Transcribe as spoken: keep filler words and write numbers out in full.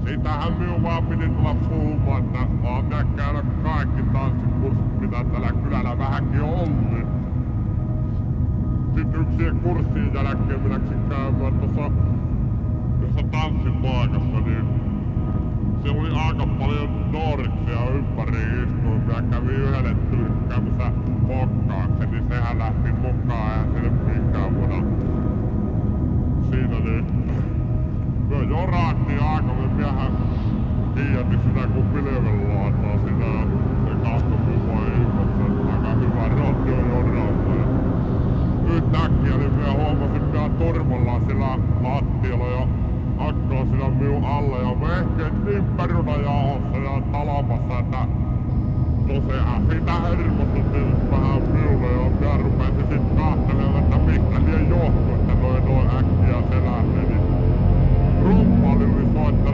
Siitähän minun vaan piti tulla puhumaan, että oon minä käydä kaikki tanssikurssit, mitä tällä kylällä vähänkin on ollut. Sitten yksien kurssien jälkeen minä läksin käymään tuossa tuossa tanssipaikassa, niin siellä oli aika paljon nuoriksia ympäri istuin. Minä kävin yhdelle tyykkäämässä mokkaakseni, niin sehän lähti mukaan ja sille minkään vuonna. Siinä niin me jorattiin aika, me miehän kiiätin sitä kun pilvenlaataa siinä ja se kahtoi minua ilmassa, että aika hyvä rohti on joralta. Yhtäkkiä niin minä huomasin minä turvalla sillä lattialla ja akkaa siinä minun alla ja vehkeet niin perunajauhossa ja talamassa, että no sehän siitä hermostui tietysti vähän minulle ja minä rupesin sit kahtelemaan, että mistä liian johtuu, että noin noin äkkiä selälle. Niin rummaali oli soittanut